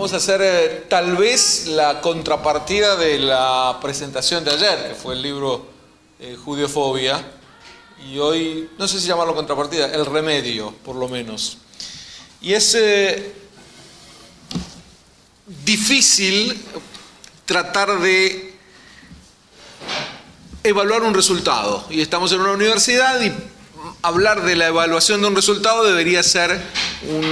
Vamos a hacer tal vez la contrapartida de la presentación de ayer, que fue el libro Judeofobia, y hoy, no sé si llamarlo contrapartida, el remedio, por lo menos. Y es difícil tratar de evaluar un resultado, y estamos en una universidad y hablar de la evaluación de un resultado debería ser un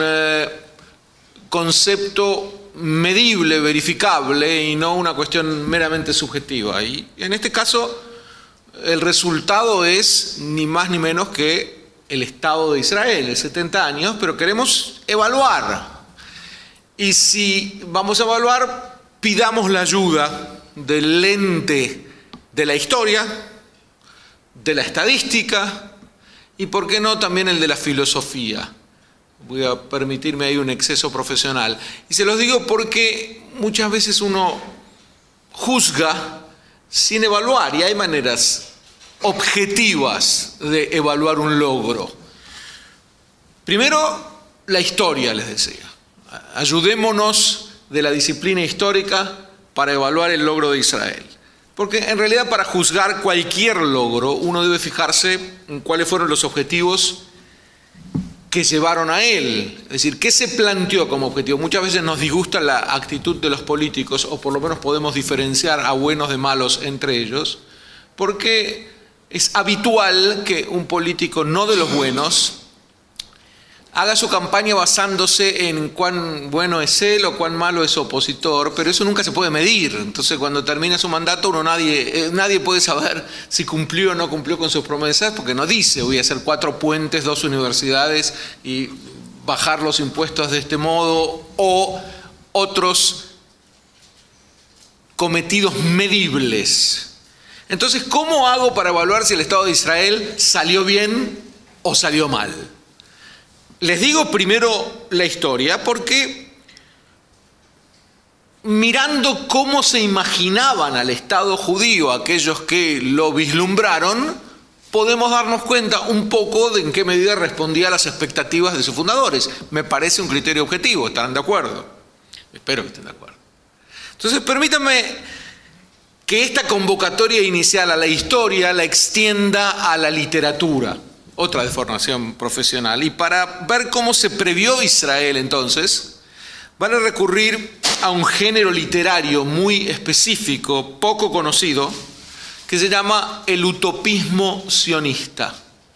concepto medible, verificable, y no una cuestión meramente subjetiva. Y en este caso, el resultado es ni más ni menos que el Estado de Israel, de 70 años, pero queremos evaluar. Y si vamos a evaluar, pidamos la ayuda del lente de la historia, de la estadística y, ¿por qué no?, también el de la filosofía. Voy a permitirme ahí un exceso profesional. Y se los digo porque muchas veces uno juzga sin evaluar, y hay maneras objetivas de evaluar un logro. Primero, la historia, les decía. Ayudémonos de la disciplina histórica para evaluar el logro de Israel. Porque en realidad, para juzgar cualquier logro, uno debe fijarse en cuáles fueron los objetivos que llevaron a él. Es decir, ¿qué se planteó como objetivo? Muchas veces nos disgusta la actitud de los políticos, o por lo menos podemos diferenciar a buenos de malos entre ellos, porque es habitual que un político no de los buenos haga su campaña basándose en cuán bueno es él o cuán malo es su opositor, pero eso nunca se puede medir. Entonces, cuando termina su mandato, nadie puede saber si cumplió o no cumplió con sus promesas, porque no dice: voy a hacer 4 puentes, 2 universidades y bajar los impuestos de este modo, o otros cometidos medibles. Entonces, ¿cómo hago para evaluar si el Estado de Israel salió bien o salió mal? Les digo primero la historia, porque mirando cómo se imaginaban al Estado judío aquellos que lo vislumbraron, podemos darnos cuenta un poco de en qué medida respondía a las expectativas de sus fundadores. Me parece un criterio objetivo, ¿estarán de acuerdo? Espero que estén de acuerdo. Entonces, permítanme que esta convocatoria inicial a la historia la extienda a la literatura, otra deformación profesional. Y para ver cómo se previó Israel entonces, van a recurrir a un género literario muy específico, poco conocido, que se llama el utopismo sionista.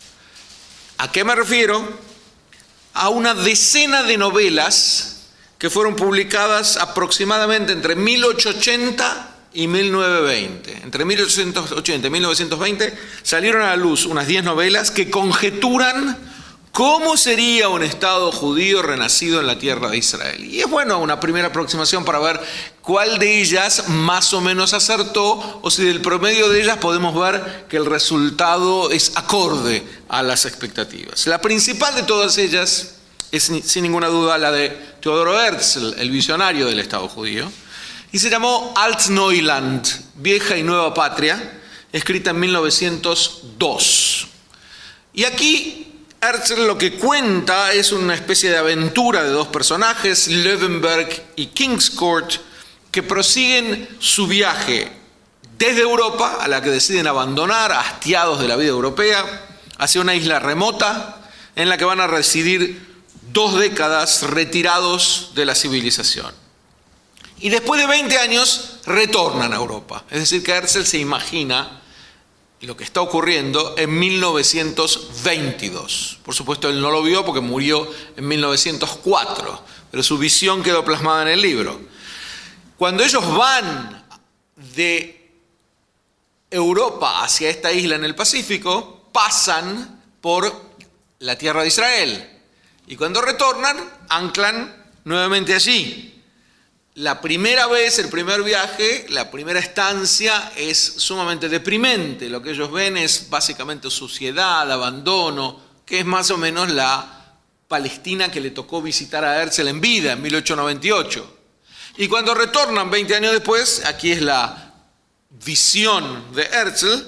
¿A qué me refiero? A una decena de novelas que fueron publicadas aproximadamente entre 1880 y 1920. Entre 1880 y 1920 salieron a la luz unas 10 novelas que conjeturan cómo sería un Estado judío renacido en la tierra de Israel. Y es bueno una primera aproximación para ver cuál de ellas más o menos acertó, o si del promedio de ellas podemos ver que el resultado es acorde a las expectativas. La principal de todas ellas es sin ninguna duda la de Teodoro Herzl, el visionario del Estado judío, y se llamó Altneuland, Vieja y Nueva Patria, escrita en 1902. Y aquí Herzl lo que cuenta es una especie de aventura de 2 personajes, Löwenberg y Kingscourt, que prosiguen su viaje desde Europa, a la que deciden abandonar, hastiados de la vida europea, hacia una isla remota en la que van a residir 2 décadas retirados de la civilización. Y después de 20 años retornan a Europa. Es decir, que Herzl se imagina lo que está ocurriendo en 1922. Por supuesto, él no lo vio porque murió en 1904, pero su visión quedó plasmada en el libro. Cuando ellos van de Europa hacia esta isla en el Pacífico, pasan por la tierra de Israel. Y cuando retornan, anclan nuevamente allí. La primera vez, el primer viaje, la primera estancia es sumamente deprimente. Lo que ellos ven es básicamente suciedad, abandono, que es más o menos la Palestina que le tocó visitar a Herzl en vida, en 1898. Y cuando retornan 20 años después, aquí es la visión de Herzl,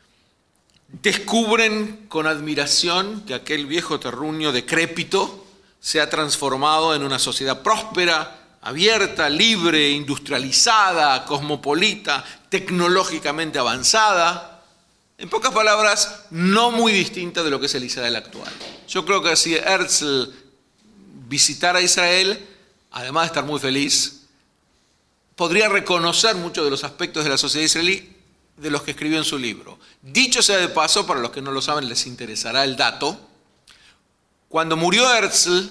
descubren con admiración que aquel viejo terruño decrépito se ha transformado en una sociedad próspera, abierta, libre, industrializada, cosmopolita, tecnológicamente avanzada. En pocas palabras, no muy distinta de lo que es el Israel actual. Yo creo que si Herzl visitara Israel, además de estar muy feliz, podría reconocer muchos de los aspectos de la sociedad israelí de los que escribió en su libro. Dicho sea de paso, para los que no lo saben les interesará el dato, cuando murió Herzl,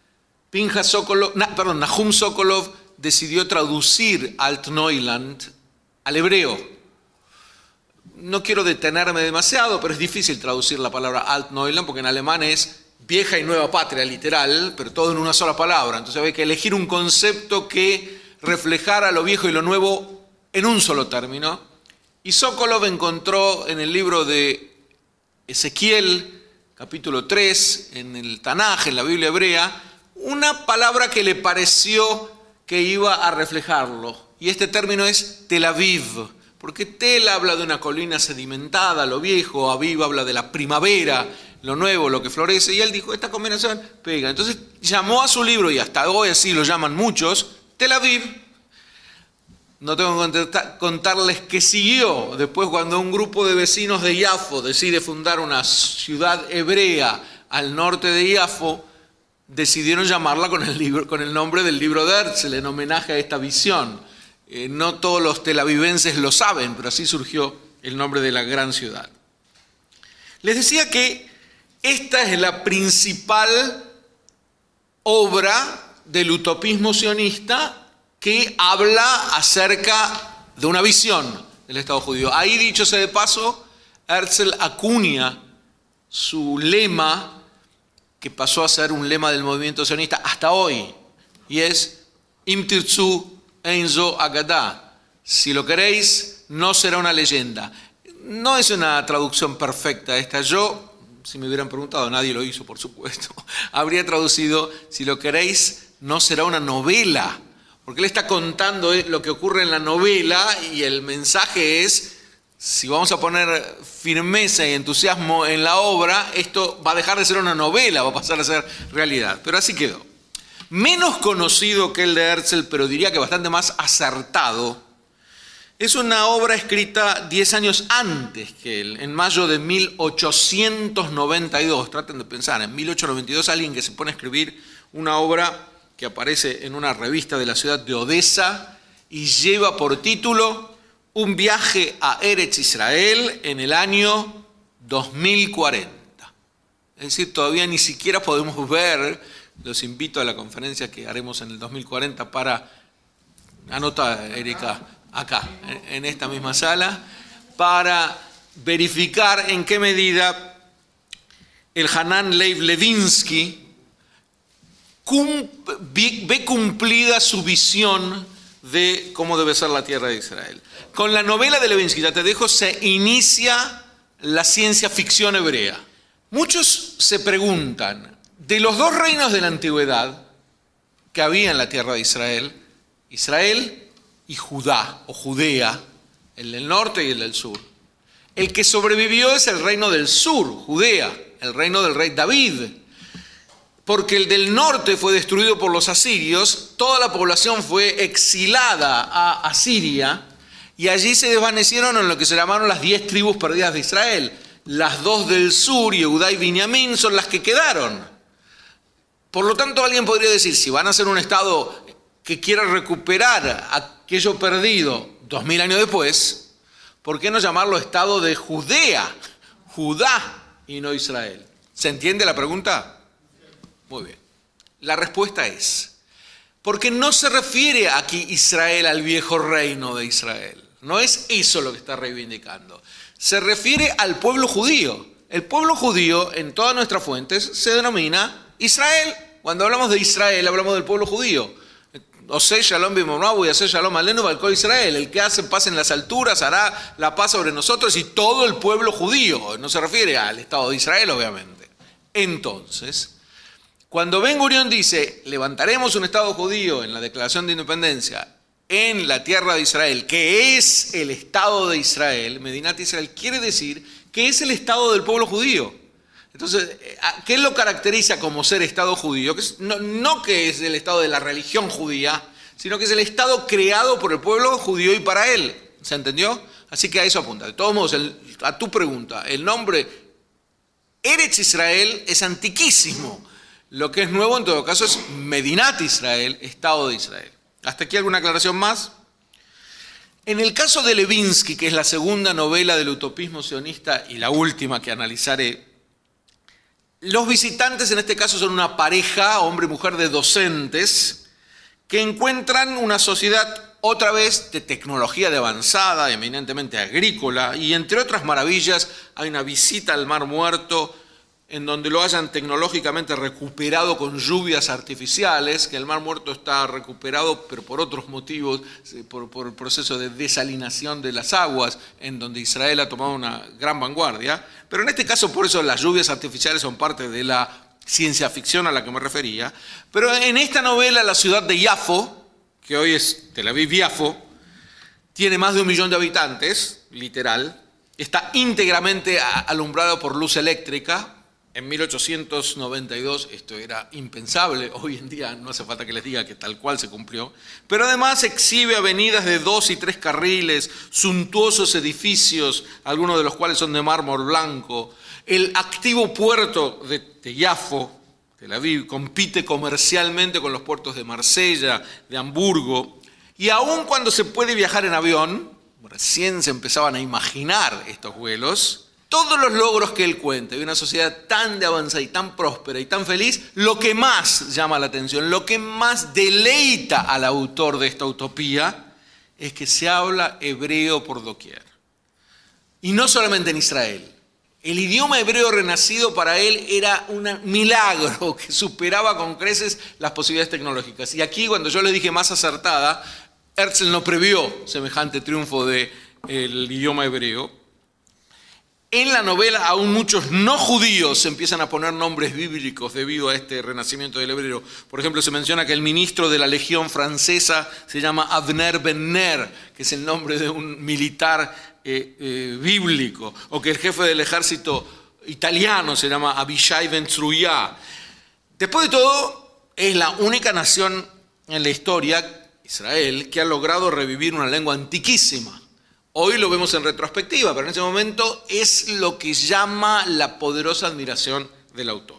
Nahum Sokolov decidió traducir Altneuland al hebreo. No quiero detenerme demasiado, pero es difícil traducir la palabra Altneuland porque en alemán es vieja y nueva patria, literal, pero todo en una sola palabra. Entonces había que elegir un concepto que reflejara lo viejo y lo nuevo en un solo término. Y Sokolov encontró en el libro de Ezequiel, capítulo 3, en el Tanaj, en la Biblia hebrea, una palabra que le pareció que iba a reflejarlo. Y este término es Tel Aviv, porque Tel habla de una colina sedimentada, lo viejo, Aviv habla de la primavera, lo nuevo, lo que florece, y él dijo, esta combinación pega. Entonces llamó a su libro, y hasta hoy así lo llaman muchos, Tel Aviv. No tengo que contarles que siguió después cuando un grupo de vecinos de Yafo decide fundar una ciudad hebrea al norte de Yafo, decidieron llamarla con el nombre del libro de Herzl, en homenaje a esta visión. No todos los telavivenses lo saben, pero así surgió el nombre de la gran ciudad. Les decía que esta es la principal obra del utopismo sionista que habla acerca de una visión del Estado judío. Ahí, dicho sea de paso, Herzl acuña su lema, que pasó a ser un lema del movimiento sionista hasta hoy, y es Im tirtzu ein zo agadah. Si lo queréis, no será una leyenda. No es una traducción perfecta esta. Yo, si me hubieran preguntado, nadie lo hizo, por supuesto, habría traducido, si lo queréis, no será una novela. Porque él está contando lo que ocurre en la novela y el mensaje es, si vamos a poner firmeza y entusiasmo en la obra, esto va a dejar de ser una novela, va a pasar a ser realidad. Pero así quedó. Menos conocido que el de Herzl, pero diría que bastante más acertado, es una obra escrita 10 años antes que él, en mayo de 1892. Traten de pensar, en 1892 alguien que se pone a escribir una obra que aparece en una revista de la ciudad de Odessa y lleva por título Un viaje a Eretz Israel en el año 2040. Es decir, todavía ni siquiera podemos ver, los invito a la conferencia que haremos en el 2040 para, anota Erika, acá, en esta misma sala, para verificar en qué medida el Hanan Leib Levinsky ve cumplida su visión de cómo debe ser la tierra de Israel. Con la novela de Levinsky, ya te dejo, se inicia la ciencia ficción hebrea. Muchos se preguntan, de los dos reinos de la antigüedad que había en la tierra de Israel, Israel y Judá o Judea, el del norte y el del sur. El que sobrevivió es el reino del sur, Judea, el reino del rey David. Porque el del norte fue destruido por los asirios, toda la población fue exilada a Asiria y allí se desvanecieron en lo que se llamaron las 10 tribus perdidas de Israel. Las 2 del sur, Yehudá y Binyamin, son las que quedaron. Por lo tanto, alguien podría decir, si van a ser un estado que quiera recuperar aquello perdido 2000 años después, ¿por qué no llamarlo estado de Judea? Judá y no Israel. ¿Se entiende la pregunta? Muy bien. La respuesta es, porque no se refiere aquí Israel al viejo reino de Israel. No es eso lo que está reivindicando. Se refiere al pueblo judío. El pueblo judío, en todas nuestras fuentes, se denomina Israel. Cuando hablamos de Israel, hablamos del pueblo judío. Oseh Shalom Bimornabu y Oseh Shalom Alenu Balkol Israel. El que hace paz en las alturas hará la paz sobre nosotros y todo el pueblo judío. No se refiere al Estado de Israel, obviamente. Entonces, cuando Ben Gurión dice, levantaremos un Estado judío en la Declaración de Independencia en la tierra de Israel, que es el Estado de Israel, Medinat Israel, quiere decir que es el Estado del pueblo judío. Entonces, ¿qué lo caracteriza como ser Estado judío? No que es el Estado de la religión judía, sino que es el Estado creado por el pueblo judío y para él. ¿Se entendió? Así que a eso apunta. De todos modos, a tu pregunta, el nombre Eretz Israel es antiquísimo. Lo que es nuevo en todo caso es Medinat Israel, Estado de Israel. ¿Hasta aquí alguna aclaración más? En el caso de Levinsky, que es la segunda novela del utopismo sionista y la última que analizaré, los visitantes en este caso son una pareja, hombre y mujer, de docentes que encuentran una sociedad otra vez de tecnología de avanzada, eminentemente agrícola, y entre otras maravillas hay una visita al Mar Muerto en donde lo hayan tecnológicamente recuperado con lluvias artificiales, que el Mar Muerto está recuperado, pero por otros motivos, por el proceso de desalinación de las aguas, en donde Israel ha tomado una gran vanguardia. Pero en este caso, por eso las lluvias artificiales son parte de la ciencia ficción a la que me refería. Pero en esta novela, la ciudad de Yafo, que hoy es Tel Aviv-Yafo, tiene más de 1 millón de habitantes, literal, está íntegramente alumbrado por luz eléctrica. En 1892 esto era impensable, hoy en día no hace falta que les diga que tal cual se cumplió, pero además exhibe avenidas de 2 y 3 carriles, suntuosos edificios, algunos de los cuales son de mármol blanco. El activo puerto de Yafo, Tel Aviv, compite comercialmente con los puertos de Marsella, de Hamburgo, y aun cuando se puede viajar en avión, recién se empezaban a imaginar estos vuelos, todos los logros que él cuenta de una sociedad tan de avanzada y tan próspera y tan feliz, lo que más llama la atención, lo que más deleita al autor de esta utopía, es que se habla hebreo por doquier. Y no solamente en Israel. El idioma hebreo renacido para él era un milagro que superaba con creces las posibilidades tecnológicas. Y aquí, cuando yo le dije más acertada, Herzl no previó semejante triunfo del idioma hebreo. En la novela, aún muchos no judíos se empiezan a poner nombres bíblicos debido a este renacimiento del hebreo. Por ejemplo, se menciona que el ministro de la Legión francesa se llama Avner Ben Ner, que es el nombre de un militar bíblico, o que el jefe del ejército italiano se llama Abishai Ben Tzruya. Después de todo, es la única nación en la historia, Israel, que ha logrado revivir una lengua antiquísima. Hoy lo vemos en retrospectiva, pero en ese momento es lo que llama la poderosa admiración del autor.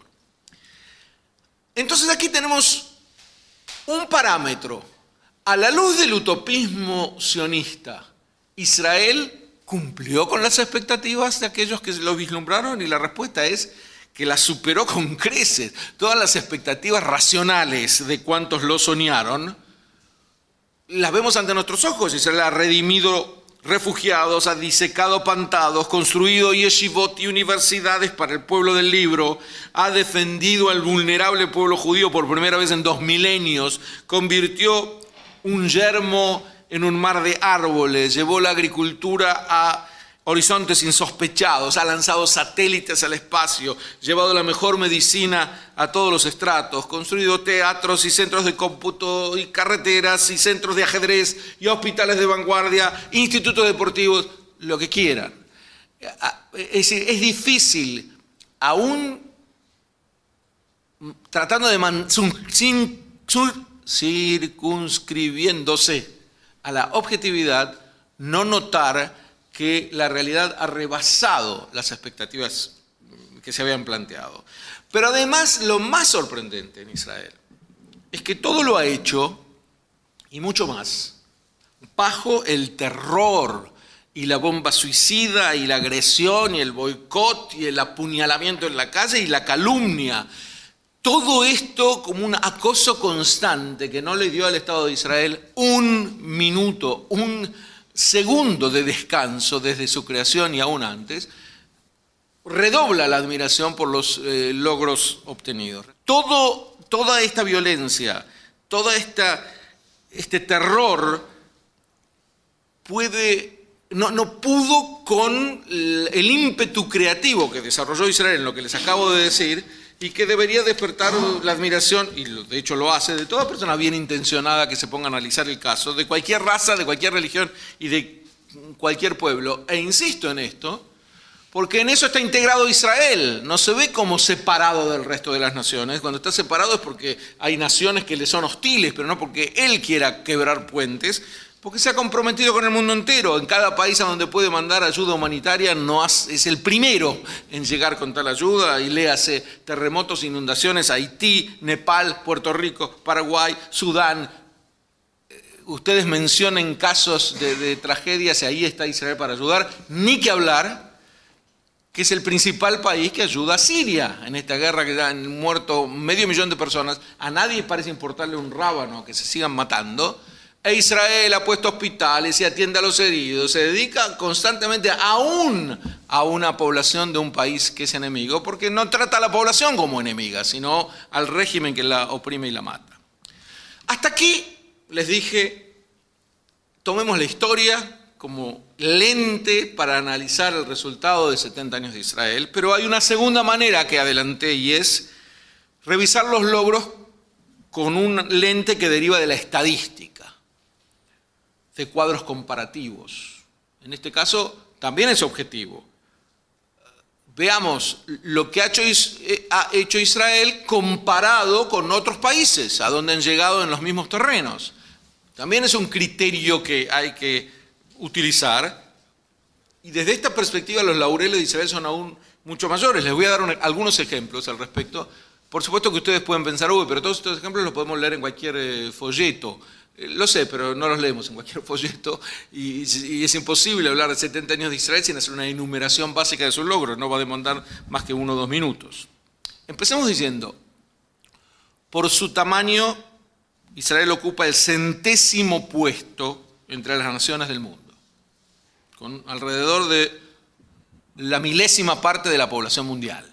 Entonces aquí tenemos un parámetro. A la luz del utopismo sionista, Israel cumplió con las expectativas de aquellos que lo vislumbraron, y la respuesta es que las superó con creces. Todas las expectativas racionales de cuantos lo soñaron las vemos ante nuestros ojos. Israel ha redimido refugiados, ha disecado pantanos, construido yeshivot y universidades para el pueblo del libro, ha defendido al vulnerable pueblo judío por primera vez en 2 milenios, convirtió un yermo en un mar de árboles, llevó la agricultura a horizontes insospechados, ha lanzado satélites al espacio, llevado la mejor medicina a todos los estratos, construido teatros y centros de cómputo y carreteras y centros de ajedrez y hospitales de vanguardia, institutos deportivos, lo que quieran. Es decir, es difícil, aún tratando de circunscribiéndose a la objetividad, no notar que la realidad ha rebasado las expectativas que se habían planteado. Pero además, lo más sorprendente en Israel es que todo lo ha hecho, y mucho más, bajo el terror y la bomba suicida y la agresión y el boicot y el apuñalamiento en la calle y la calumnia. Todo esto como un acoso constante que no le dio al Estado de Israel un minuto, un segundo de descanso desde su creación y aún antes, redobla la admiración por los logros obtenidos. Toda esta violencia, este terror no pudo con el ímpetu creativo que desarrolló Israel en lo que les acabo de decir, y que debería despertar la admiración, y de hecho lo hace, de toda persona bien intencionada que se ponga a analizar el caso, de cualquier raza, de cualquier religión y de cualquier pueblo. E insisto en esto, Porque en eso está integrado Israel, no se ve como separado del resto de las naciones. Cuando está separado es porque hay naciones que le son hostiles, pero no porque él quiera quebrar puentes, porque se ha comprometido con el mundo entero. En cada país a donde puede mandar ayuda humanitaria es el primero en llegar con tal ayuda, y léase terremotos, inundaciones, Haití, Nepal, Puerto Rico, Paraguay, Sudán. Ustedes mencionen casos de tragedias y ahí está Israel para ayudar, ni que hablar que es el principal país que ayuda a Siria en esta guerra que han muerto 500.000 de personas. A nadie parece importarle un rábano que se sigan matando. E Israel ha puesto hospitales y atiende a los heridos. Se dedica constantemente aún a una población de un país que es enemigo, porque no trata a la población como enemiga, sino al régimen que la oprime y la mata. Hasta aquí les dije, tomemos la historia como lente para analizar el resultado de 70 años de Israel, pero hay una segunda manera que adelanté, y es revisar los logros con un lente que deriva de la estadística, de cuadros comparativos. En este caso también es objetivo. Veamos lo que ha hecho Israel comparado con otros países, a donde han llegado en los mismos terrenos. También es un criterio que hay que utilizar, y desde esta perspectiva los laureles de Israel son aún mucho mayores. Les voy a dar algunos ejemplos al respecto. Por supuesto que ustedes pueden pensar, pero todos estos ejemplos los podemos leer en cualquier folleto. Lo sé, pero no los leemos en cualquier folleto, y es imposible hablar de 70 años de Israel sin hacer una enumeración básica de sus logros. No va a demandar más que 1 o 2 minutos. Empecemos diciendo, por su tamaño, Israel ocupa el 100º puesto entre las naciones del mundo, con alrededor de la 1000ª parte de la población mundial.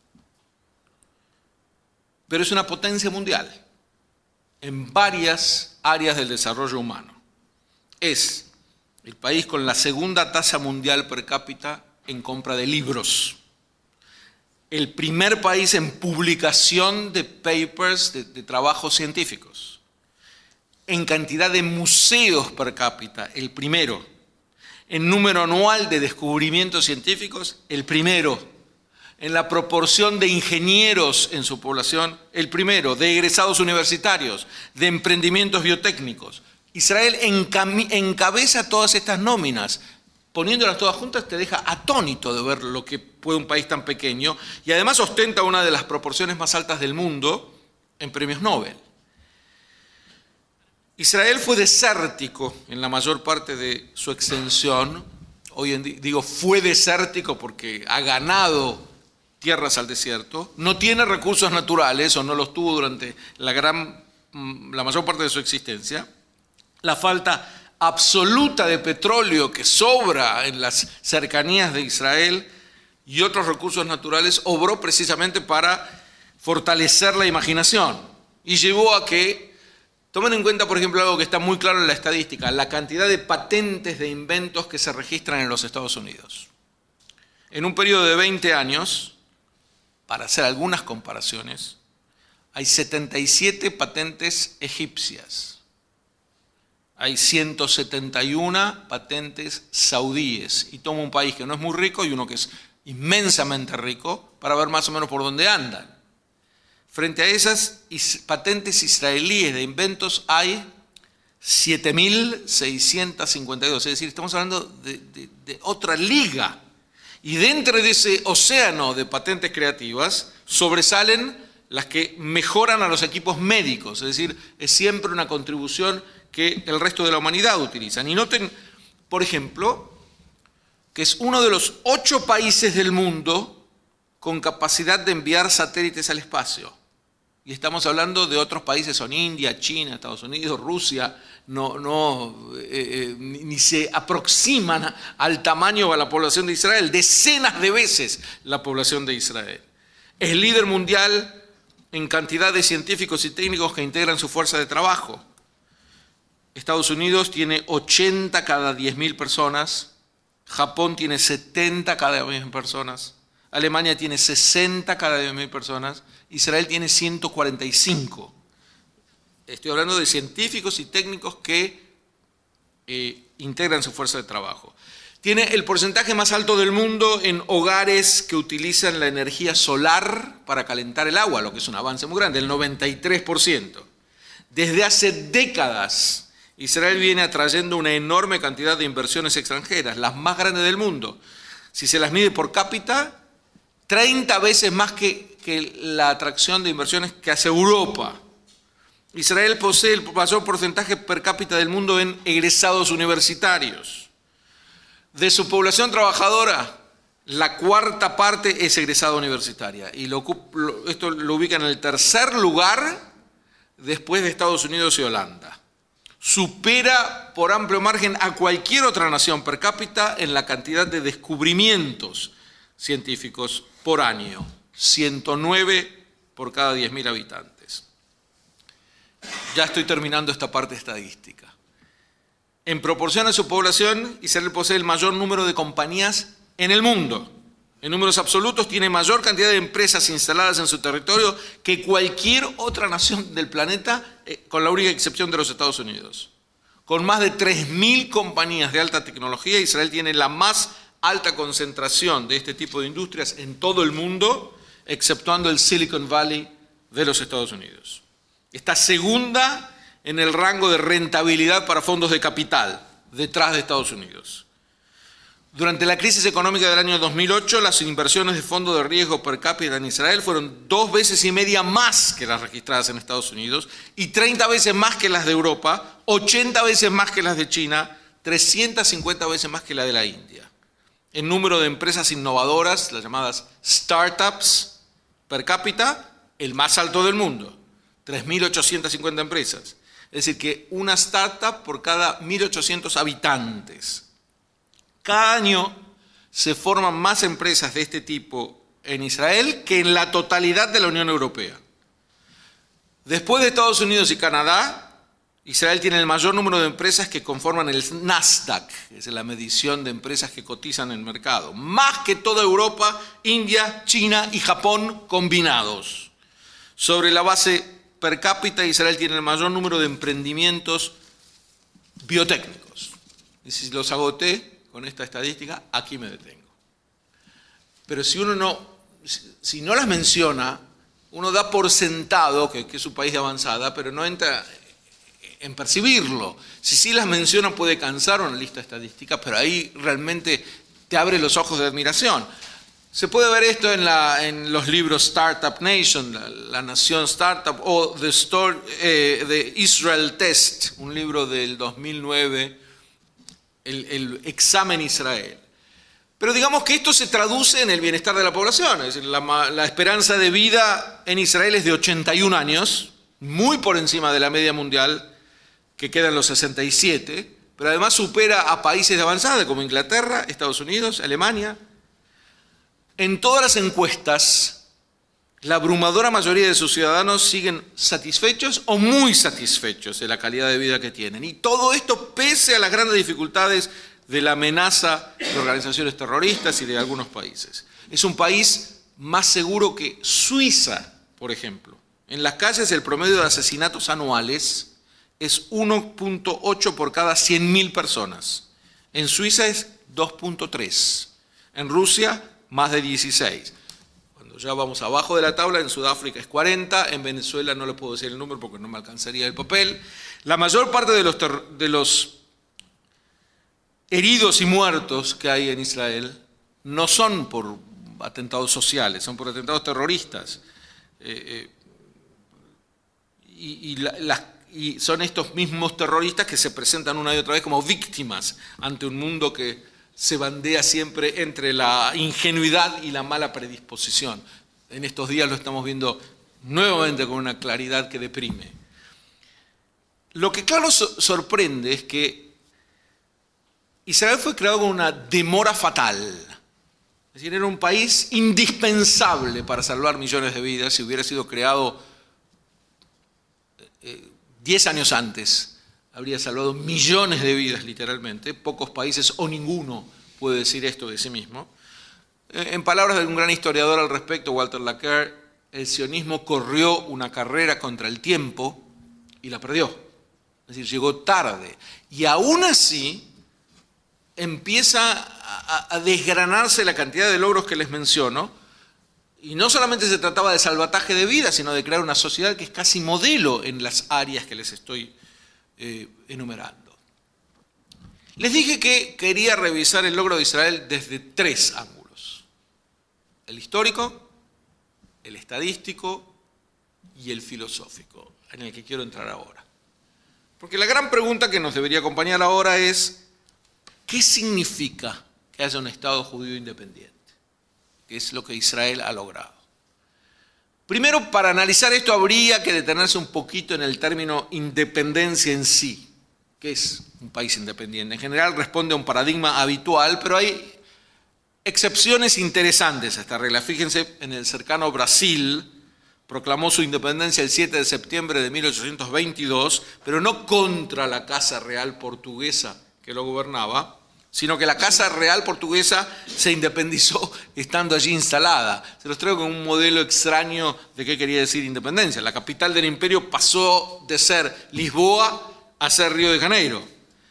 Pero es una potencia mundial en varias áreas del desarrollo humano. Es el país con la segunda tasa mundial per cápita en compra de libros, el primer país en publicación de papers, de trabajos científicos, en cantidad de museos per cápita, el primero, en número anual de descubrimientos científicos, el primero, en la proporción de ingenieros en su población, el primero, de egresados universitarios, de emprendimientos biotécnicos. Israel encabeza todas estas nóminas. Poniéndolas todas juntas te deja atónito de ver lo que puede un país tan pequeño, y además ostenta una de las proporciones más altas del mundo en premios Nobel. Israel fue desértico en la mayor parte de su extensión. Hoy en día digo fue desértico porque ha ganado tierras al desierto. No tiene recursos naturales, o no los tuvo durante la mayor parte de su existencia. La falta absoluta de petróleo que sobra en las cercanías de Israel y otros recursos naturales obró precisamente para fortalecer la imaginación y llevó a que, tomen en cuenta, por ejemplo, algo que está muy claro en la estadística, la cantidad de patentes de inventos que se registran en los Estados Unidos. En un periodo de 20 años, para hacer algunas comparaciones, hay 77 patentes egipcias, hay 171 patentes saudíes, y tomo un país que no es muy rico y uno que es inmensamente rico para ver más o menos por dónde andan. Frente a esas patentes israelíes de inventos hay 7.652, es decir, estamos hablando de otra liga. Y dentro de ese océano de patentes creativas sobresalen las que mejoran a los equipos médicos, es decir, es siempre una contribución que el resto de la humanidad utilizan. Y noten, por ejemplo, que es uno de los 8 países del mundo con capacidad de enviar satélites al espacio. Y estamos hablando de otros países, son India, China, Estados Unidos, Rusia, ni se aproximan al tamaño o a la población de Israel, decenas de veces la población de Israel. Es líder mundial en cantidad de científicos y técnicos que integran su fuerza de trabajo. Estados Unidos tiene 80 cada 10.000 personas, Japón tiene 70 cada 10.000 personas, Alemania tiene 60 cada 10.000 personas, Israel tiene 145. Estoy hablando de científicos y técnicos que integran su fuerza de trabajo. Tiene el porcentaje más alto del mundo en hogares que utilizan la energía solar para calentar el agua, lo que es un avance muy grande, el 93%. Desde hace décadas, Israel viene atrayendo una enorme cantidad de inversiones extranjeras, las más grandes del mundo. Si se las mide por cápita, 30 veces más que la atracción de inversiones que hace Europa. Israel posee el mayor porcentaje per cápita del mundo en egresados universitarios. De su población trabajadora, la cuarta parte es egresada universitaria. Y esto lo ubica en el tercer lugar después de Estados Unidos y Holanda. Supera por amplio margen a cualquier otra nación per cápita en la cantidad de descubrimientos científicos por año. 109 por cada 10.000 habitantes. Ya estoy terminando esta parte estadística. En proporción a su población, Israel posee el mayor número de compañías en el mundo. En números absolutos tiene mayor cantidad de empresas instaladas en su territorio que cualquier otra nación del planeta, con la única excepción de los Estados Unidos. Con más de 3.000 compañías de alta tecnología, Israel tiene la más alta concentración de este tipo de industrias en todo el mundo, exceptuando el Silicon Valley de los Estados Unidos. Está segunda en el rango de rentabilidad para fondos de capital, detrás de Estados Unidos. Durante la crisis económica del año 2008, las inversiones de fondos de riesgo per cápita en Israel fueron 2,5 veces más que las registradas en Estados Unidos y 30 veces más que las de Europa, 80 veces más que las de China, 350 veces más que la de la India. El número de empresas innovadoras, las llamadas startups per cápita, el más alto del mundo, 3.850 empresas. Es decir, que una startup por cada 1.800 habitantes. Cada año se forman más empresas de este tipo en Israel que en la totalidad de la Unión Europea. Después de Estados Unidos y Canadá, Israel tiene el mayor número de empresas que conforman el Nasdaq, que es la medición de empresas que cotizan en el mercado. Más que toda Europa, India, China y Japón combinados. Sobre la base per cápita, Israel tiene el mayor número de emprendimientos biotécnicos. Y si los agoté con esta estadística, aquí me detengo. Pero si no las menciona, uno da por sentado que es un país de avanzada, pero no entra en percibirlo. Si sí las menciona puede cansar una lista estadística, pero ahí realmente te abre los ojos de admiración. Se puede ver esto en los libros Startup Nation, la nación startup, o The Israel Test, un libro del 2009, el examen Israel. Pero digamos que esto se traduce en el bienestar de la población. Es decir, la esperanza de vida en Israel es de 81 años, muy por encima de la media mundial, que queda en los 67, pero además supera a países de avanzada como Inglaterra, Estados Unidos, Alemania. En todas las encuestas, la abrumadora mayoría de sus ciudadanos siguen satisfechos o muy satisfechos de la calidad de vida que tienen. Y todo esto pese a las grandes dificultades de la amenaza de organizaciones terroristas y de algunos países. Es un país más seguro que Suiza, por ejemplo. En las calles el promedio de asesinatos anuales es 1,8 por cada 100.000 personas. En Suiza es 2,3. En Rusia, más de 16. Cuando ya vamos abajo de la tabla, en Sudáfrica es 40, en Venezuela no le puedo decir el número porque no me alcanzaría el papel. La mayor parte de los heridos y muertos que hay en Israel no son por atentados sociales, son por atentados terroristas. Y son estos mismos terroristas que se presentan una y otra vez como víctimas ante un mundo que se bandea siempre entre la ingenuidad y la mala predisposición. En estos días lo estamos viendo nuevamente con una claridad que deprime. Lo que claro sorprende es que Israel fue creado con una demora fatal. Es decir, era un país indispensable para salvar millones de vidas si hubiera sido creado 10 años antes. Habría salvado millones de vidas, literalmente. Pocos países o ninguno puede decir esto de sí mismo. En palabras de un gran historiador al respecto, Walter Laqueur, el sionismo corrió una carrera contra el tiempo y la perdió. Es decir, llegó tarde. Y aún así empieza a desgranarse la cantidad de logros que les menciono. Y no solamente se trataba de salvataje de vida, sino de crear una sociedad que es casi modelo en las áreas que les estoy enumerando. Les dije que quería revisar el logro de Israel desde 3 ángulos: el histórico, el estadístico y el filosófico, en el que quiero entrar ahora. Porque la gran pregunta que nos debería acompañar ahora es: ¿qué significa que haya un Estado judío independiente? Que es lo que Israel ha logrado. Primero, para analizar esto habría que detenerse un poquito en el término independencia en sí. ¿Qué es un país independiente? En general responde a un paradigma habitual, pero hay excepciones interesantes a esta regla. Fíjense, en el cercano Brasil proclamó su independencia el 7 de septiembre de 1822, pero no contra la Casa Real Portuguesa que lo gobernaba, sino que la Casa Real Portuguesa se independizó estando allí instalada. Se los traigo con un modelo extraño de qué quería decir independencia. La capital del imperio pasó de ser Lisboa a ser Río de Janeiro.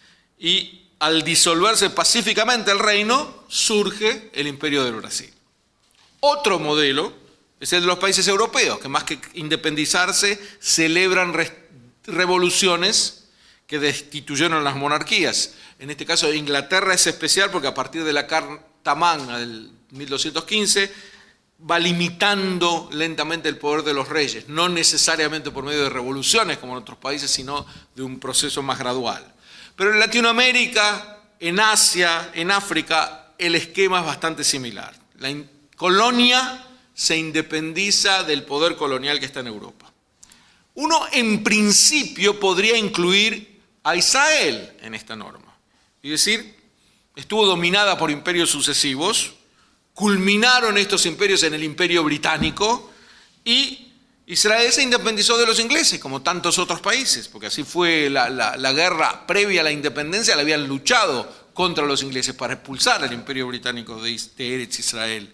Y al disolverse pacíficamente el reino, surge el imperio del Brasil. Otro modelo es el de los países europeos, que más que independizarse, celebran revoluciones que destituyeron las monarquías. En este caso, Inglaterra es especial porque a partir de la Carta Magna del 1215 va limitando lentamente el poder de los reyes, no necesariamente por medio de revoluciones como en otros países, sino de un proceso más gradual. Pero en Latinoamérica, en Asia, en África, el esquema es bastante similar. La colonia se independiza del poder colonial que está en Europa. Uno, en principio, podría incluir a Israel en esta norma. Es decir, estuvo dominada por imperios sucesivos, culminaron estos imperios en el Imperio Británico y Israel se independizó de los ingleses, como tantos otros países, porque así fue la guerra previa a la independencia, la habían luchado contra los ingleses para expulsar al Imperio Británico de Eretz Israel.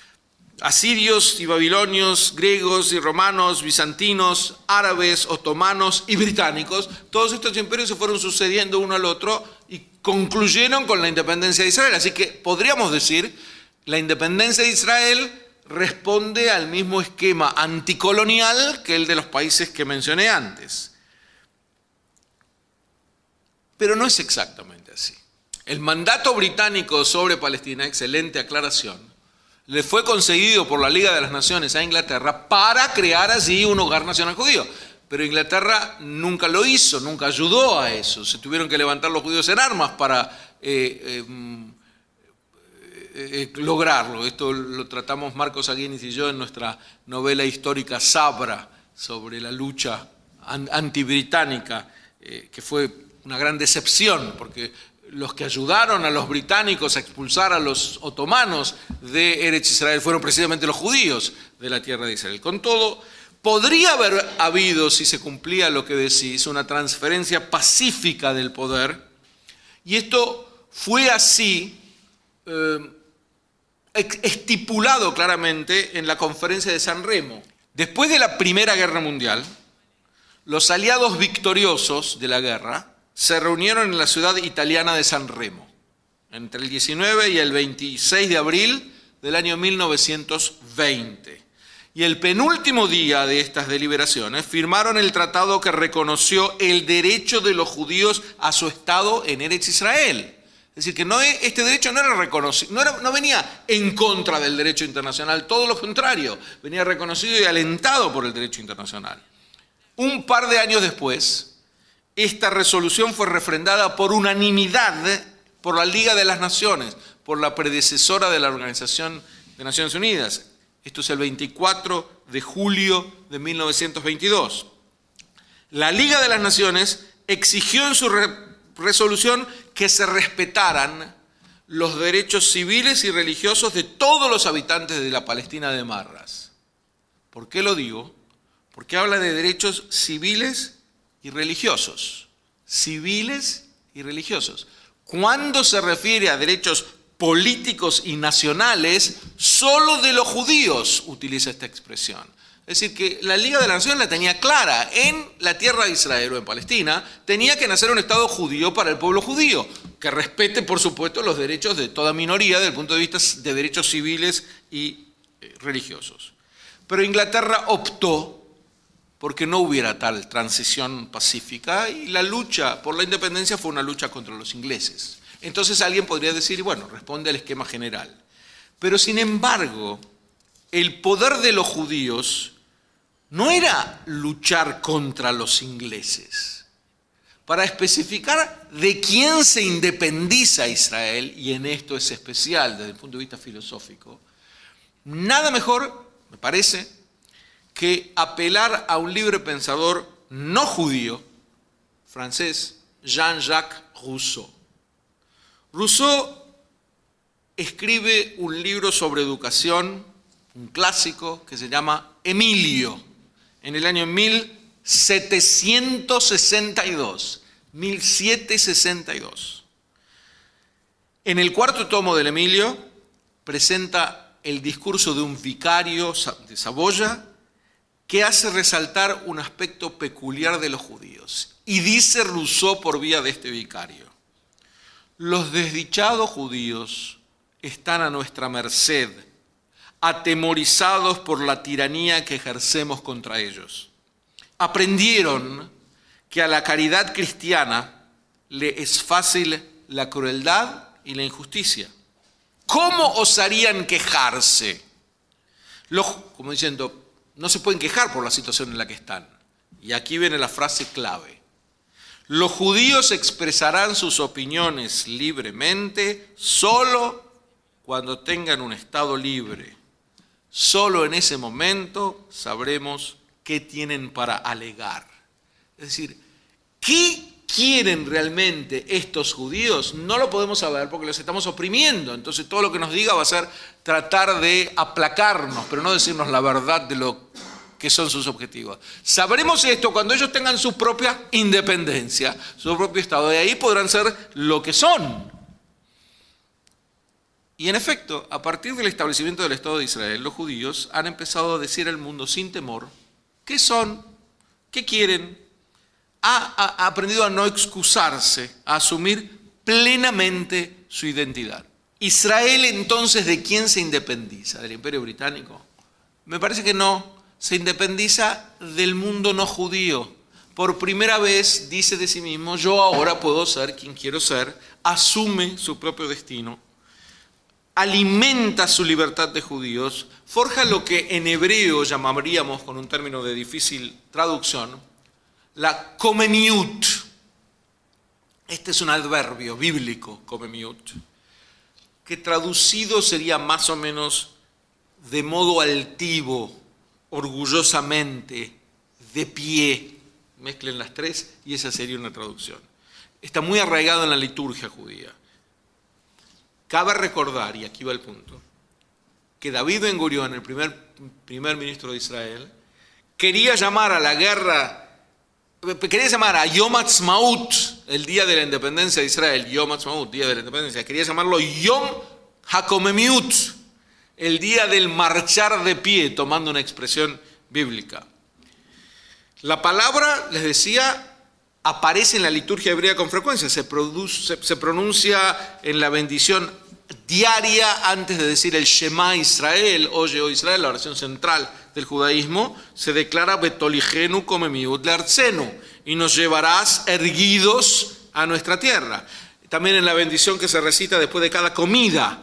Asirios y babilonios, griegos y romanos, bizantinos, árabes, otomanos y británicos, todos estos imperios se fueron sucediendo uno al otro y concluyeron con la independencia de Israel. Así que podríamos decir, la independencia de Israel responde al mismo esquema anticolonial que el de los países que mencioné antes. Pero no es exactamente así. El mandato británico sobre Palestina, excelente aclaración, le fue concedido por la Liga de las Naciones a Inglaterra para crear allí un hogar nacional judío. Pero Inglaterra nunca lo hizo, nunca ayudó a eso. Se tuvieron que levantar los judíos en armas para lograrlo. Esto lo tratamos Marcos Aguinis y yo en nuestra novela histórica Sabra, sobre la lucha antibritánica, que fue una gran decepción, porque los que ayudaron a los británicos a expulsar a los otomanos de Eretz Israel fueron precisamente los judíos de la tierra de Israel. Con todo, podría haber habido, si se cumplía lo que decís, una transferencia pacífica del poder, y esto fue así estipulado claramente en la Conferencia de San Remo. Después de la Primera Guerra Mundial, los aliados victoriosos de la guerra se reunieron en la ciudad italiana de San Remo, entre el 19 y el 26 de abril del año 1920. Y el penúltimo día de estas deliberaciones firmaron el tratado que reconoció el derecho de los judíos a su estado en Eretz Israel. Es decir, que este derecho no era reconocido, no venía en contra del derecho internacional, todo lo contrario, venía reconocido y alentado por el derecho internacional. Un par de años después, esta resolución fue refrendada por unanimidad por la Liga de las Naciones, por la predecesora de la Organización de Naciones Unidas. Esto es el 24 de julio de 1922. La Liga de las Naciones exigió en su resolución que se respetaran los derechos civiles y religiosos de todos los habitantes de la Palestina de Marras. ¿Por qué lo digo? Porque habla de derechos civiles y religiosos. Civiles y religiosos. Cuando se refiere a derechos políticos y nacionales, solo de los judíos utiliza esta expresión. Es decir, que la Liga de las Naciones la tenía clara. En la tierra de Israel o en Palestina tenía que nacer un Estado judío para el pueblo judío, que respete, por supuesto, los derechos de toda minoría desde el punto de vista de derechos civiles y religiosos. Pero Inglaterra optó porque no hubiera tal transición pacífica y la lucha por la independencia fue una lucha contra los ingleses. Entonces alguien podría decir, bueno, responde al esquema general. Pero sin embargo, el poder de los judíos no era luchar contra los ingleses. Para especificar de quién se independiza Israel, y en esto es especial desde el punto de vista filosófico, nada mejor, me parece, que apelar a un libre pensador no judío, francés, Jean-Jacques Rousseau. Rousseau escribe un libro sobre educación, un clásico que se llama Emilio, en el año 1762. En el cuarto tomo del Emilio presenta el discurso de un vicario de Saboya que hace resaltar un aspecto peculiar de los judíos. Y dice Rousseau por vía de este vicario: los desdichados judíos están a nuestra merced, atemorizados por la tiranía que ejercemos contra ellos. Aprendieron que a la caridad cristiana le es fácil la crueldad y la injusticia. ¿Cómo osarían quejarse? Como diciendo, no se pueden quejar por la situación en la que están. Y aquí viene la frase clave. Los judíos expresarán sus opiniones libremente solo cuando tengan un Estado libre. Solo en ese momento sabremos qué tienen para alegar. Es decir, ¿qué quieren realmente estos judíos? No lo podemos saber porque los estamos oprimiendo. Entonces todo lo que nos diga va a ser tratar de aplacarnos, pero no decirnos la verdad de lo que son sus objetivos. Sabremos esto cuando ellos tengan su propia independencia, su propio Estado. De ahí podrán ser lo que son. Y en efecto, a partir del establecimiento del Estado de Israel, los judíos han empezado a decir al mundo sin temor qué son, qué quieren. Ha aprendido a no excusarse, a asumir plenamente su identidad. Israel, entonces, ¿de quién se independiza? ¿Del Imperio Británico? Me parece que no. Se independiza del mundo no judío. Por primera vez dice de sí mismo, yo ahora puedo ser quien quiero ser, asume su propio destino, alimenta su libertad de judíos, forja lo que en hebreo llamaríamos, con un término de difícil traducción, la comeniut. Este es un adverbio bíblico, comeniut, que traducido sería más o menos de modo altivo, orgullosamente, de pie. Mezclen las tres y esa sería una traducción. Está muy arraigado en la liturgia judía. Cabe recordar, y aquí va el punto, que David Ben Gurión, el primer ministro de Israel, quería llamar a la guerra, quería llamar a Yom Ha'atzmaut, el día de la independencia de Israel, Yom Ha'atzmaut, día de la independencia, quería llamarlo Yom HaKomemiut, el día del marchar de pie, tomando una expresión bíblica. La palabra, les decía, aparece en la liturgia hebrea con frecuencia, se pronuncia en la bendición diaria antes de decir el Shema Israel, oye, oh Israel, la oración central del judaísmo, se declara Betoligenu komemiut leartzenu, y nos llevarás erguidos a nuestra tierra. También en la bendición que se recita después de cada comida,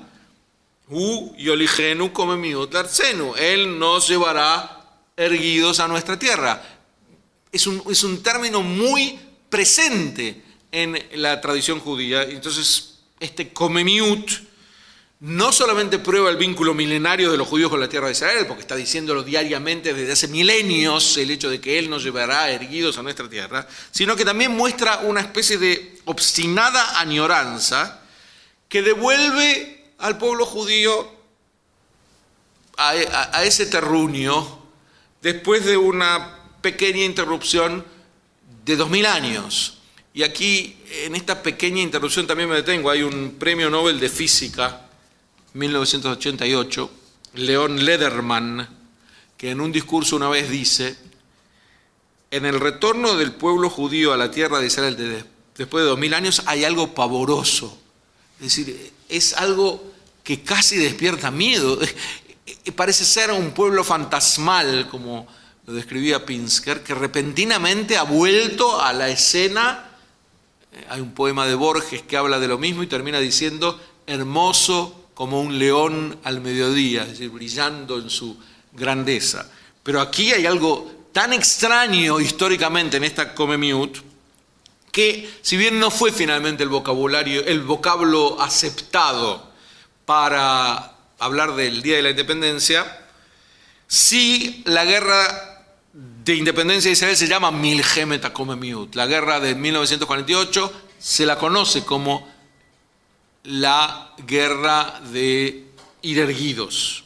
Yoligenu komemiut leartzenu, Él nos llevará erguidos a nuestra tierra. Es un término muy presente en la tradición judía. Entonces, este komemiut no solamente prueba el vínculo milenario de los judíos con la tierra de Israel, porque está diciéndolo diariamente desde hace milenios, el hecho de que Él nos llevará erguidos a nuestra tierra, sino que también muestra una especie de obstinada añoranza que devuelve al pueblo judío a ese terruño después de una pequeña interrupción de 2000 años. Y aquí, en esta pequeña interrupción también me detengo. Hay un premio Nobel de Física, 1988, Leon Lederman, que en un discurso una vez dice: en el retorno del pueblo judío a la tierra de Israel después de 2000 años hay algo pavoroso. Es decir, es algo que casi despierta miedo. Parece ser un pueblo fantasmal, como lo describía Pinsker, que repentinamente ha vuelto a la escena. Hay un poema de Borges que habla de lo mismo y termina diciendo: hermoso como un león al mediodía, es decir, brillando en su grandeza. Pero aquí hay algo tan extraño históricamente en esta Comemiut, que si bien no fue finalmente el vocablo aceptado para hablar del Día de la Independencia, sí la guerra de independencia de Israel se llama Milhemet HaKomemiut. La guerra de 1948 se la conoce como la guerra de ir erguidos.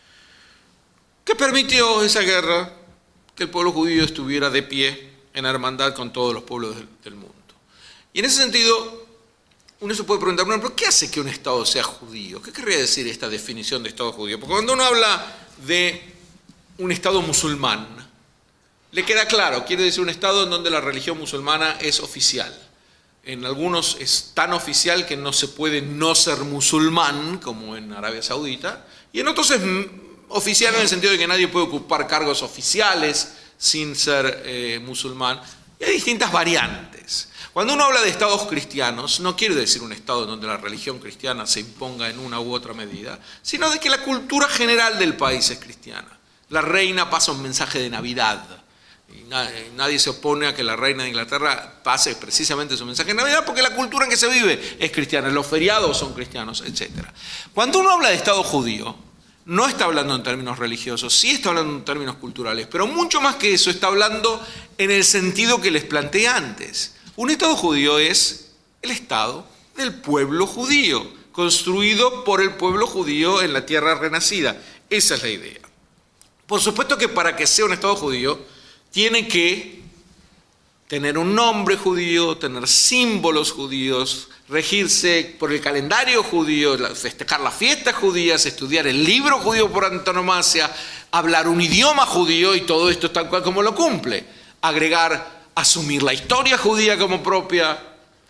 ¿Qué permitió esa guerra? Que el pueblo judío estuviera de pie en hermandad con todos los pueblos del mundo. Y en ese sentido, uno se puede preguntar, bueno, ¿pero qué hace que un Estado sea judío? ¿Qué querría decir esta definición de Estado judío? Porque cuando uno habla de un Estado musulmán, le queda claro, quiere decir un Estado en donde la religión musulmana es oficial. En algunos es tan oficial que no se puede no ser musulmán, como en Arabia Saudita, y en otros es oficial en el sentido de que nadie puede ocupar cargos oficiales sin ser musulmán. Y hay distintas variantes. Cuando uno habla de estados cristianos, no quiere decir un estado donde la religión cristiana se imponga en una u otra medida, sino de que la cultura general del país es cristiana. La reina pasa un mensaje de Navidad. Y nadie se opone a que la reina de Inglaterra pase precisamente su mensaje de Navidad porque la cultura en que se vive es cristiana, los feriados son cristianos, etc. Cuando uno habla de Estado judío, no está hablando en términos religiosos, sí está hablando en términos culturales, pero mucho más que eso está hablando en el sentido que les planteé antes. Un Estado judío es el Estado del pueblo judío, construido por el pueblo judío en la tierra renacida. Esa es la idea. Por supuesto que para que sea un Estado judío, tiene que tener un nombre judío, tener símbolos judíos, regirse por el calendario judío, festejar las fiestas judías, estudiar el libro judío por antonomasia, hablar un idioma judío, y todo esto tal cual como lo cumple. Asumir la historia judía como propia.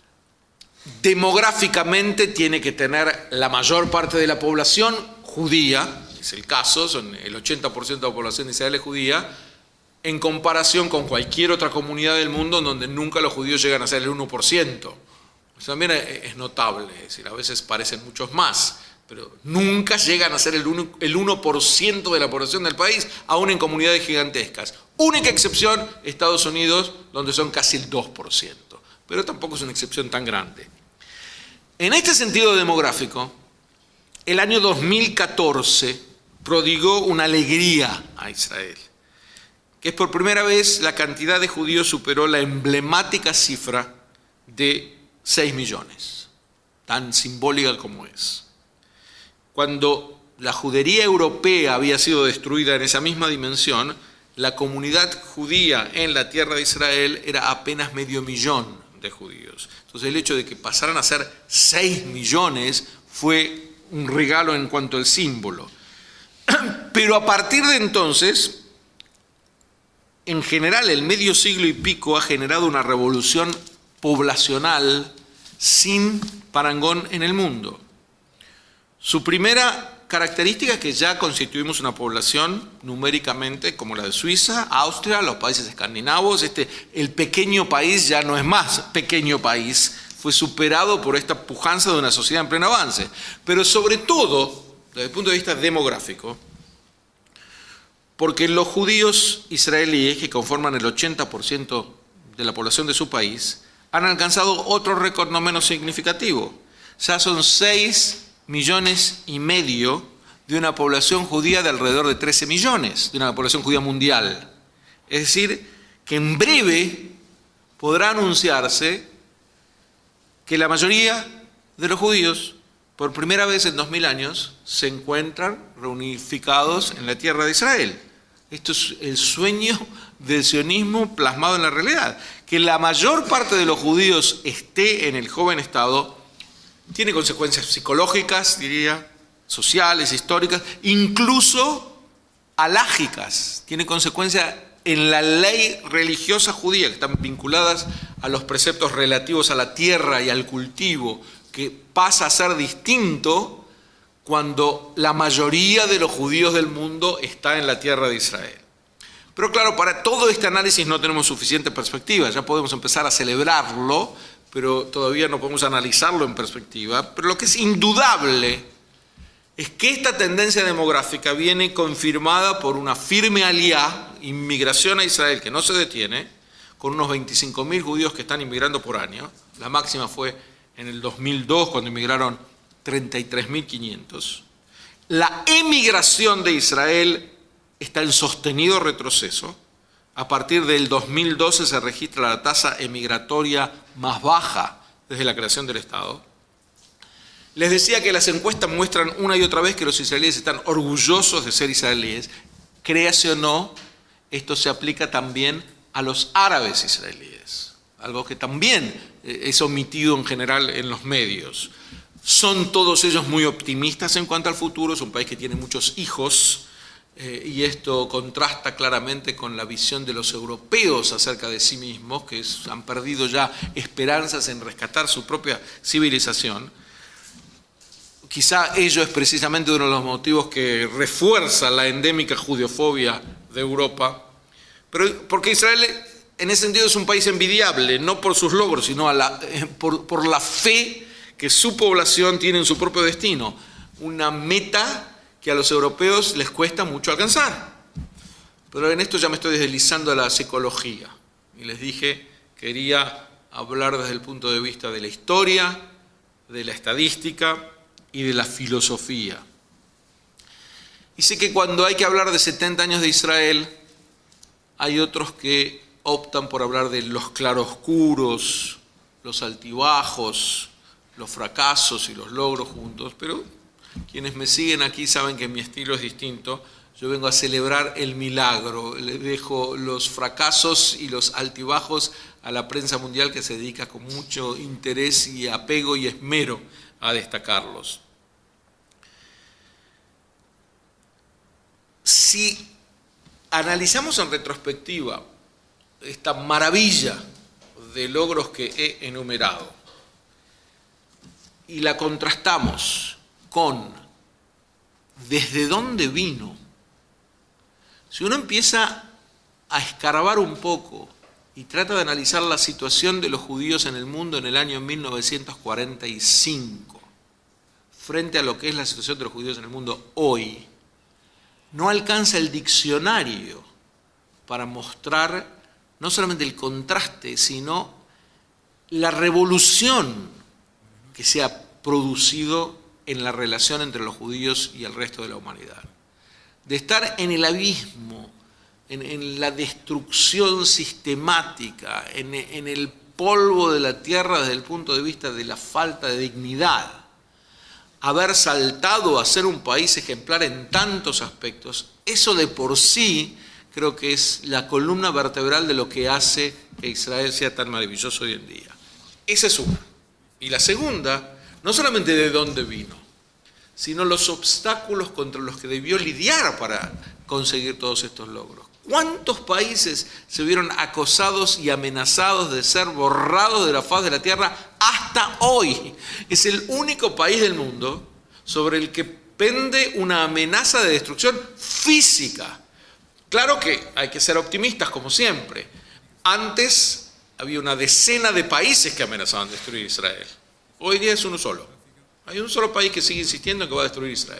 Demográficamente tiene que tener la mayor parte de la población judía, es el caso, el 80% de la población de Israel es judía, en comparación con cualquier otra comunidad del mundo en donde nunca los judíos llegan a ser el 1%. Eso también es notable, es decir, a veces parecen muchos más, pero nunca llegan a ser el 1% de la población del país, aún en comunidades gigantescas. Única excepción, Estados Unidos, donde son casi el 2%, pero tampoco es una excepción tan grande. En este sentido demográfico, el año 2014 prodigó una alegría a Israel, que es por primera vez la cantidad de judíos superó la emblemática cifra de 6 millones, tan simbólica como es. Cuando la judería europea había sido destruida en esa misma dimensión, la comunidad judía en la tierra de Israel era apenas 500.000 de judíos. Entonces el hecho de que pasaran a ser 6 millones fue un regalo en cuanto al símbolo. Pero a partir de entonces, en general el medio siglo y pico ha generado una revolución poblacional sin parangón en el mundo. Su primera característica es que ya constituimos una población numéricamente como la de Suiza, Austria, los países escandinavos. El pequeño país ya no es más pequeño país, fue superado por esta pujanza de una sociedad en pleno avance. Pero sobre todo, desde el punto de vista demográfico, porque los judíos israelíes, que conforman el 80% de la población de su país, han alcanzado otro récord no menos significativo. Ya son 6,5 millones de una población judía de alrededor de 13 millones, de una población judía mundial. Es decir, que en breve podrá anunciarse que la mayoría de los judíos, por primera vez en 2000 años, se encuentran reunificados en la tierra de Israel. Esto es el sueño del sionismo plasmado en la realidad. Que la mayor parte de los judíos esté en el joven Estado tiene consecuencias psicológicas, diría, sociales, históricas, incluso alágicas, tiene consecuencia en la ley religiosa judía, que están vinculadas a los preceptos relativos a la tierra y al cultivo, que pasa a ser distinto cuando la mayoría de los judíos del mundo está en la tierra de Israel. Pero claro, para todo este análisis no tenemos suficiente perspectiva, ya podemos empezar a celebrarlo, pero todavía no podemos analizarlo en perspectiva. Pero lo que es indudable es que esta tendencia demográfica viene confirmada por una firme aliá, inmigración a Israel que no se detiene, con unos 25.000 judíos que están inmigrando por año. La máxima fue en el 2002, cuando inmigraron 33.500. La emigración de Israel está en sostenido retroceso. A partir del 2012 se registra la tasa emigratoria más baja desde la creación del Estado. Les decía que las encuestas muestran una y otra vez que los israelíes están orgullosos de ser israelíes. Créase o no, esto se aplica también a los árabes israelíes, algo que también es omitido en general en los medios. Son todos ellos muy optimistas en cuanto al futuro, es un país que tiene muchos hijos, y esto contrasta claramente con la visión de los europeos acerca de sí mismos, que han perdido ya esperanzas en rescatar su propia civilización. Quizá ello es precisamente uno de los motivos que refuerza la endémica judeofobia de Europa, pero porque Israel en ese sentido es un país envidiable, no por sus logros, sino por la fe que su población tiene en su propio destino, una meta que a los europeos les cuesta mucho alcanzar. Pero en esto ya me estoy deslizando a la psicología, y les dije, quería hablar desde el punto de vista de la historia, de la estadística y de la filosofía. Y sé que cuando hay que hablar de 70 años de Israel, hay otros que optan por hablar de los claroscuros, los altibajos, los fracasos y los logros juntos, pero quienes me siguen aquí saben que mi estilo es distinto. Yo vengo a celebrar el milagro, le dejo los fracasos y los altibajos a la prensa mundial, que se dedica con mucho interés y apego y esmero a destacarlos. Si analizamos en retrospectiva esta maravilla de logros que he enumerado y la contrastamos con desde dónde vino, si uno empieza a escarbar un poco y trata de analizar la situación de los judíos en el mundo en el año 1945, frente a lo que es la situación de los judíos en el mundo hoy, no alcanza el diccionario para mostrar no solamente el contraste, sino la revolución que se ha producido en la relación entre los judíos y el resto de la humanidad. De estar en el abismo, en la destrucción sistemática, en el polvo de la tierra desde el punto de vista de la falta de dignidad, haber saltado a ser un país ejemplar en tantos aspectos, eso de por sí creo que es la columna vertebral de lo que hace que Israel sea tan maravilloso hoy en día. Esa es una. Y la segunda, no solamente de dónde vino, sino los obstáculos contra los que debió lidiar para conseguir todos estos logros. ¿Cuántos países se vieron acosados y amenazados de ser borrados de la faz de la tierra hasta hoy? Es el único país del mundo sobre el que pende una amenaza de destrucción física. Claro que hay que ser optimistas, como siempre. Antes había una decena de países que amenazaban destruir Israel. Hoy día es uno solo. Hay un solo país que sigue insistiendo en que va a destruir Israel.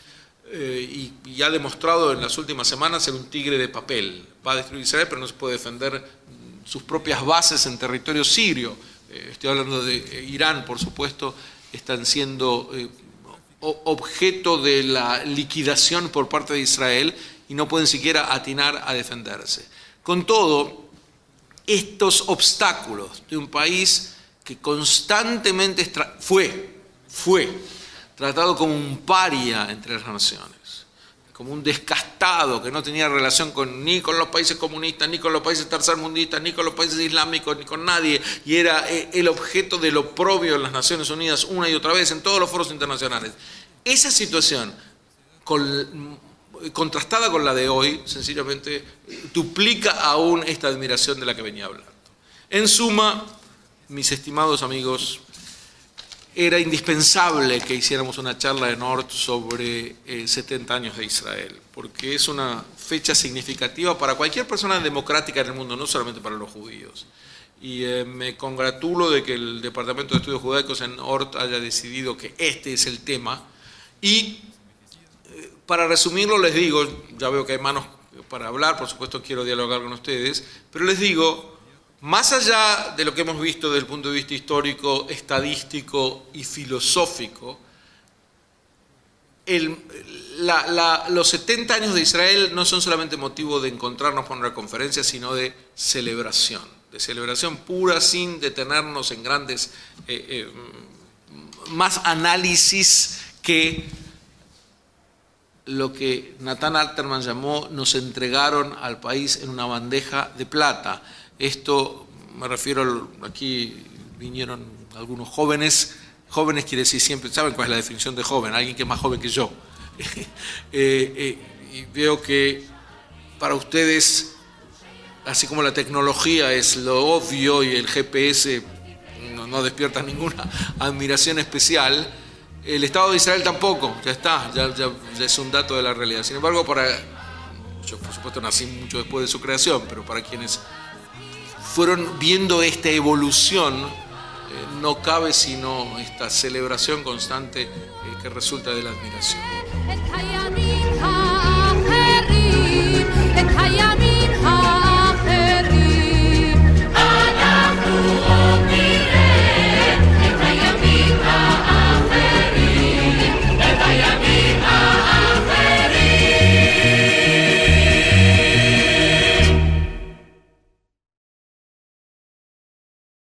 Y ha demostrado en las últimas semanas ser un tigre de papel. Va a destruir Israel, pero no se puede defender sus propias bases en territorio sirio. Estoy hablando de Irán, por supuesto, están siendo objeto de la liquidación por parte de Israel y no pueden siquiera atinar a defenderse. Con todo, estos obstáculos de un país que constantemente fue tratado como un paria entre las naciones, como un descastado que no tenía relación ni con los países comunistas, ni con los países tercermundistas, ni con los países islámicos, ni con nadie, y era el objeto del oprobio en las Naciones Unidas una y otra vez en todos los foros internacionales. Esa situación, con contrastada con la de hoy, sencillamente duplica aún esta admiración de la que venía hablando. En suma, mis estimados amigos, era indispensable que hiciéramos una charla en Ort sobre 70 años de Israel, porque es una fecha significativa para cualquier persona democrática en el mundo, no solamente para los judíos. Y me congratulo de que el Departamento de Estudios Judaicos en Ort haya decidido que este es el tema. Y para resumirlo les digo, ya veo que hay manos para hablar, por supuesto quiero dialogar con ustedes, pero les digo, más allá de lo que hemos visto desde el punto de vista histórico, estadístico y filosófico, los 70 años de Israel no son solamente motivo de encontrarnos con una conferencia, sino de celebración pura, sin detenernos en grandes, más análisis que lo que Nathan Alterman llamó, nos entregaron al país en una bandeja de plata. Esto me refiero, aquí vinieron algunos jóvenes quiere decir siempre, ¿saben cuál es la definición de joven? Alguien que es más joven que yo. Y veo que para ustedes, así como la tecnología es lo obvio y el GPS no despierta ninguna admiración especial, el Estado de Israel tampoco, ya está, ya es un dato de la realidad. Sin embargo, yo por supuesto nací mucho después de su creación, pero para quienes fueron viendo esta evolución, no cabe sino esta celebración constante que resulta de la admiración.